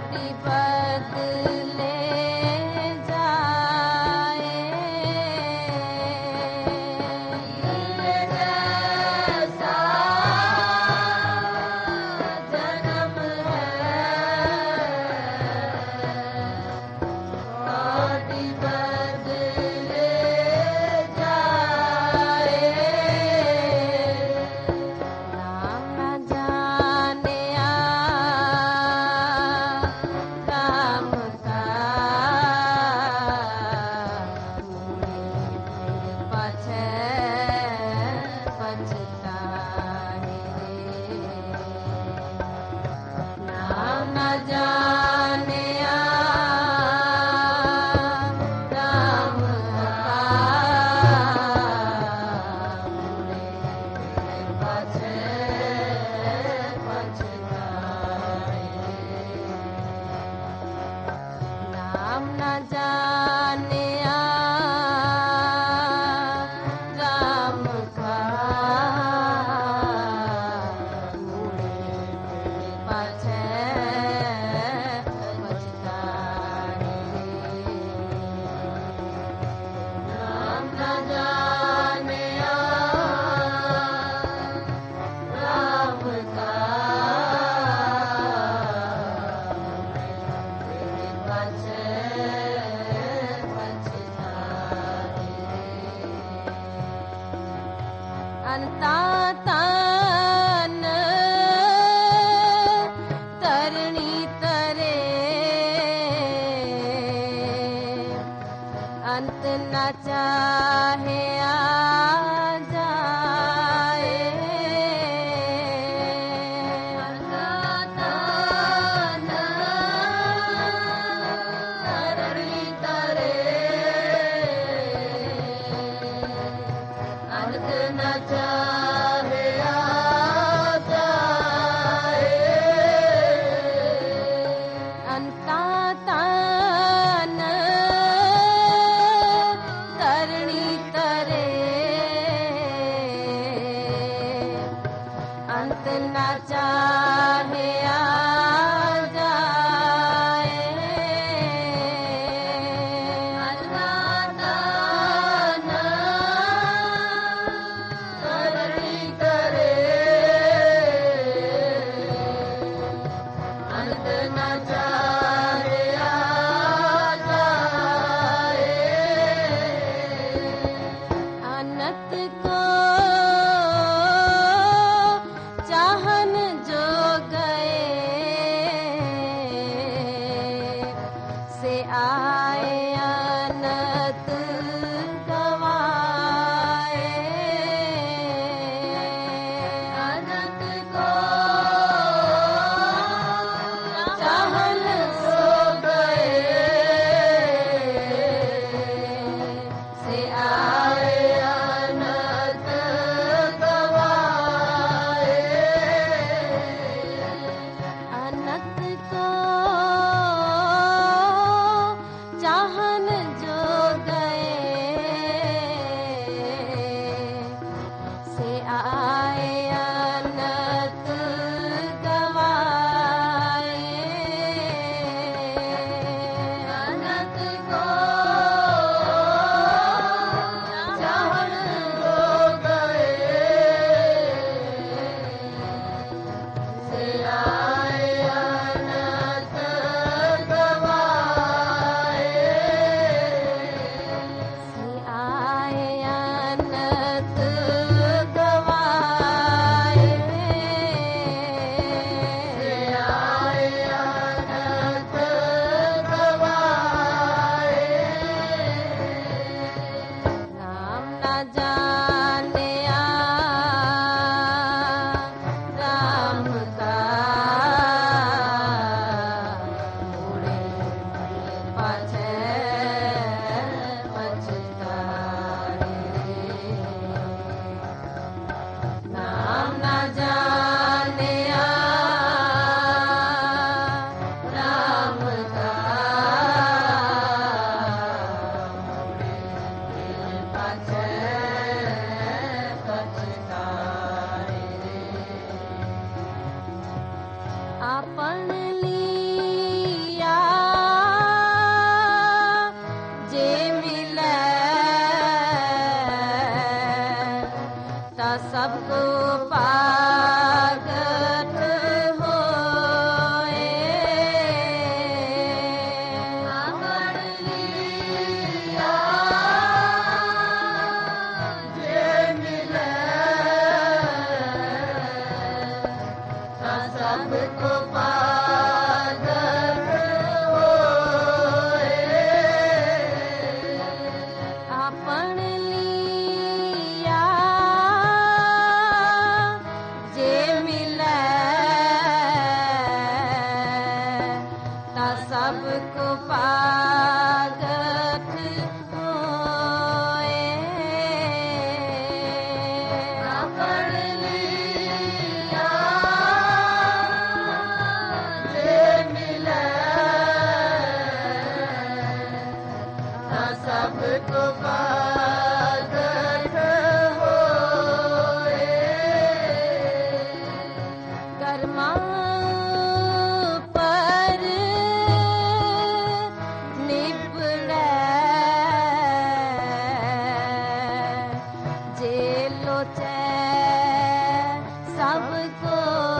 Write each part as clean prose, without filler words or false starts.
आए अनंत गवाए सबको पागत होए पकड़ लिया जे मिले ना सबको पागत होए कर्मा पर निबड़े जेलो चे सबको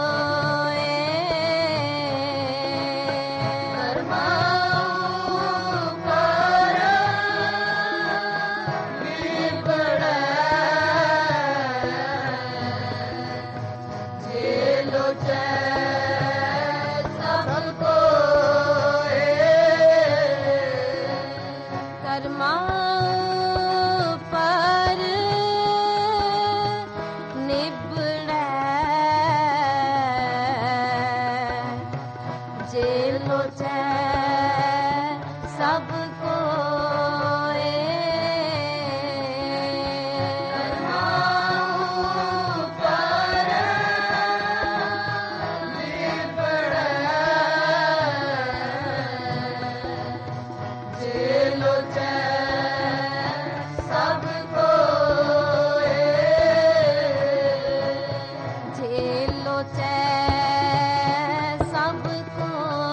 कर्मा पर निबड़े जेलो चे सबको जेलो चे सबको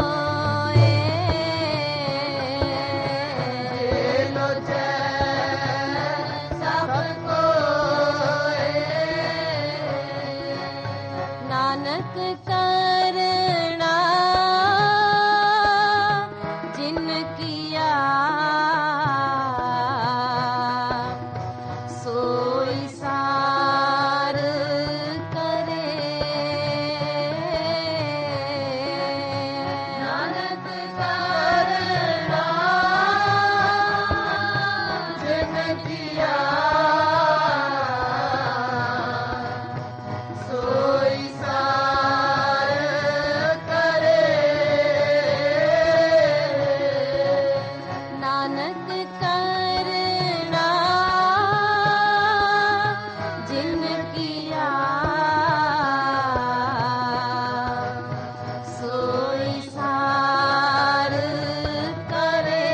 नानक करना जिन किया सोई सार करे नानक करना जिन किया सोई सार करे नानक करना जिन किया सोई सार करे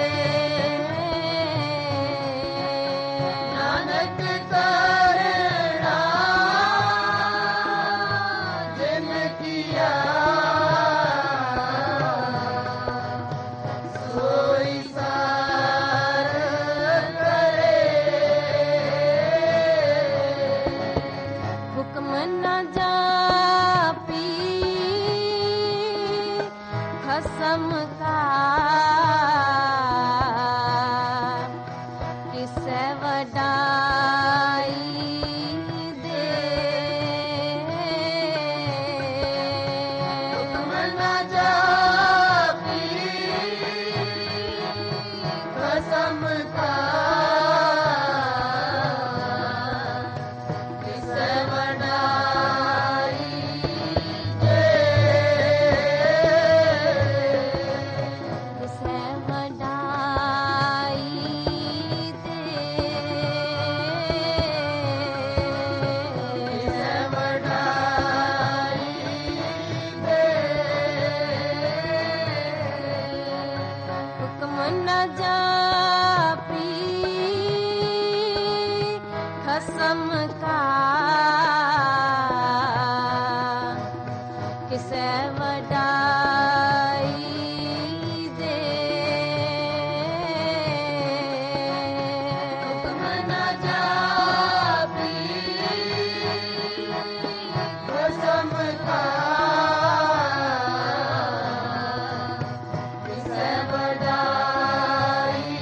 नानक करना जिन किया सोई सार करे हुक्म न जापी खसम का किसे वडाई दे मन जापी कसम का किसे वडाई दे किसे वडाई दे किसे वडाई दे हुक्म न जापी खसम का किसे वडाई दे मन जापी कसम का किसे वडाई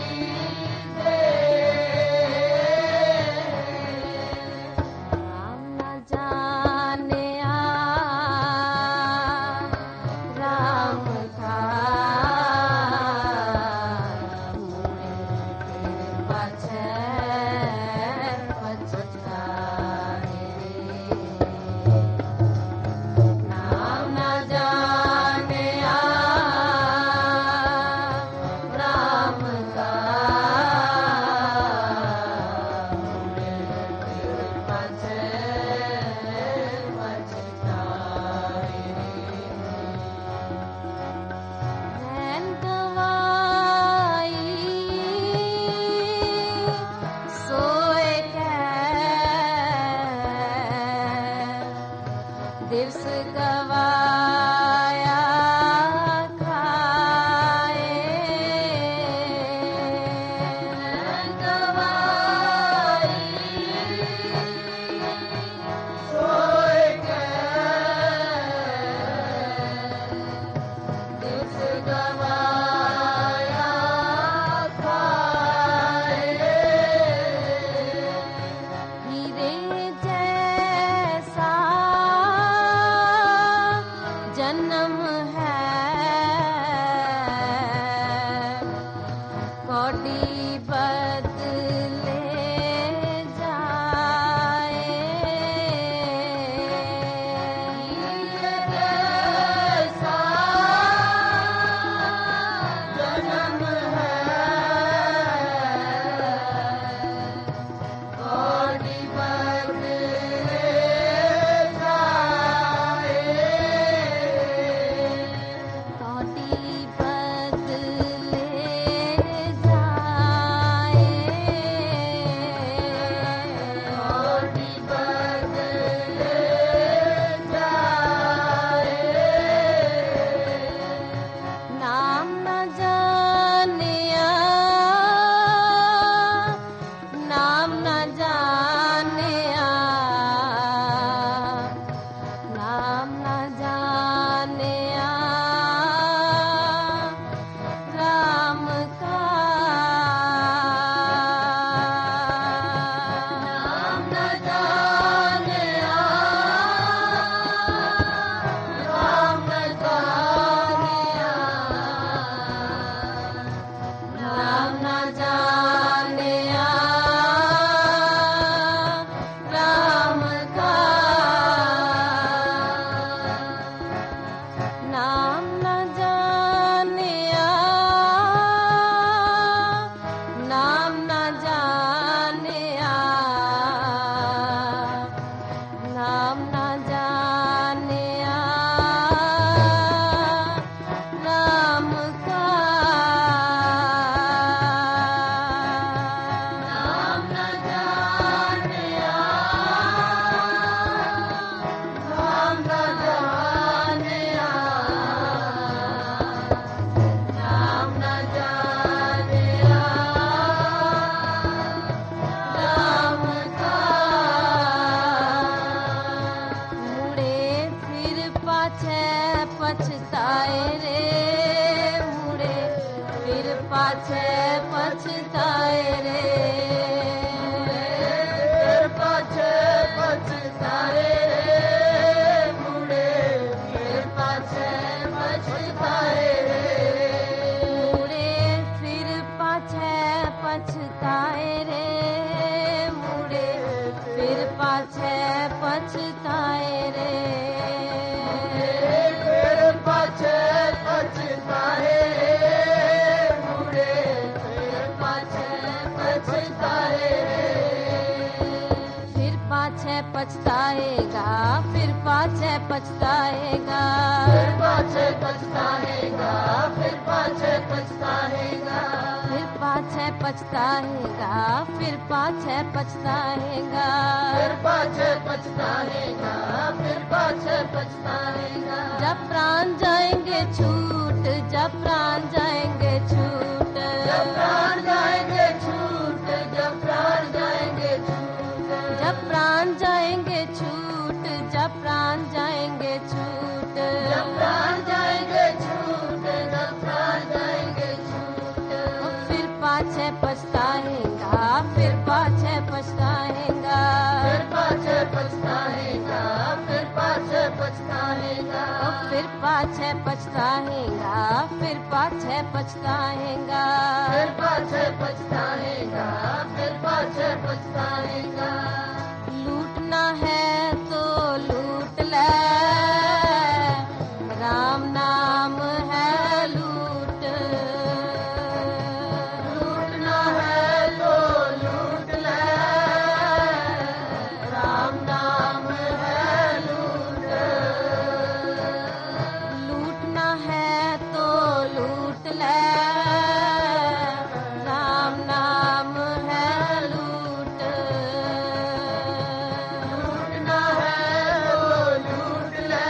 पाछे पछताए रे फिर पाछे पछताए रे मुड़े फिर पाछे पछताए रे मुड़े फिर पाछे पछताए रे मुड़े फिर पाछे पछताए रे फिर पाछे पछताए रे मुड़े फिर पाछे पछताए रे फिर पाछे पछताएगा फिर पाछे पछताएगा फिर पाछे पछताएगा फिर पाछे पछताएगा फिर पाछे पछताएगा फिर पाछे पछताएगा फिर पाछे पछताएगा फिर पाछे पछताएगा जब प्राण जाएंगे छूट जब प्राण जाएंगे छूट जब प्राण जाएंगे छूट जब प्राण जाएंगे छूट जब प्राण जाएंगे छूट जब प्राण जाएंगे छूट जब प्राण जाएंगे छूट जब प्राण जाएंगे छूट फिर पाछे पछताएगा फिर पाछे पछताएगा फिर पाछे पछताएगा फिर पाछे पछताएगा फिर पाछे पछताएगा फिर पाछे पछताएगा फिर पाछे पछताएगा फिर पाछे पछताएगा लूटना है तो लूट ले राम नाम है लूट लूटना है तो लूट ले राम नाम है लूट लूटना है तो लूट ले राम नाम है लूट लूटना है तो लूट ले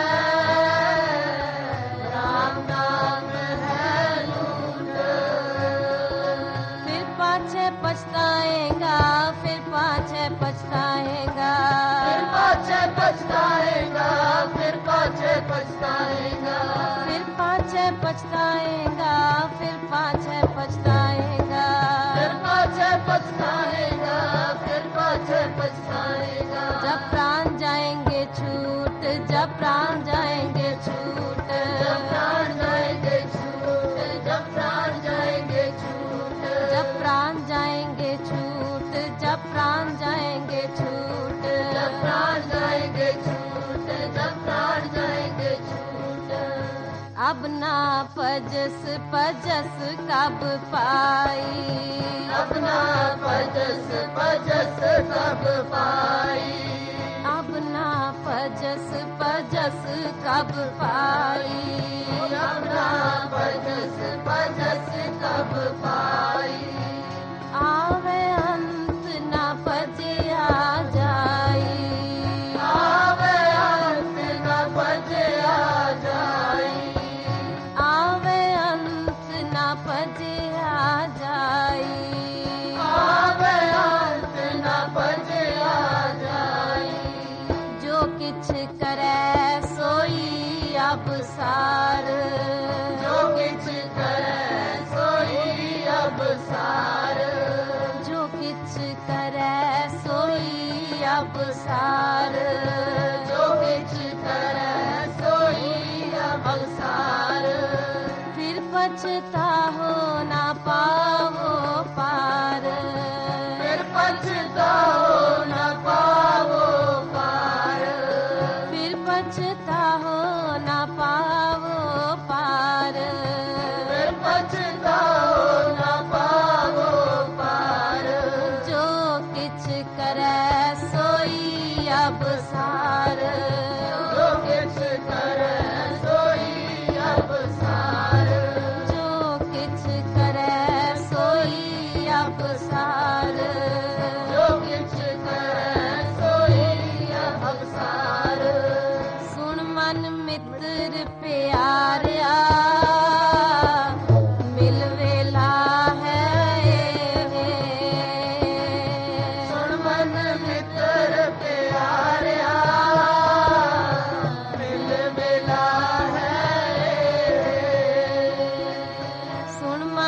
राम नाम है लूट फिर पाछे पछताएगा फिर पाछे पछताएगा फिर पाछे पछताएगा फिर पाछे पछताएगा फिर पाछे पछताएगा फिर पाछे पछताएगा फिर पाछे पछताएगा फिर पाछे पछताएगा जब प्राण जाएंगे छूट जब प्राण जाएंगे छूट जब प्राण जाएंगे छूट जब प्राण जाएंगे छूट जब प्राण जाएंगे छूट जब प्राण जाएंगे छूट जब प्राण जाएंगे छूट जब प्राण जाएंगे छूट अब ना पजस पजस कब पाई अपना पजस पजस कब पाई अब ना पजस पजस कब पाई अपना पजस पजस कब पाई आवे अंत ना पजे आ जाई आवे अंत न बजे आ जाई आवे अंत ना पजे आ जाई आवे अंत न बजे आ जाई जो किछ करे सोई अब सार जो किछ करे सोई अब सार जो किछ करे सोई अब सार जो किछ करे सोई अब सार फिर पछता हो ना पावो पार फिर पछताओ न पावो पार फिर पछता हो ना पावो पार फिर पछताओ न पावो पार जो किछ करे सोई अब सार जो किछ करे सोई अब सार जो किछ करे सोई अब सार जो किछ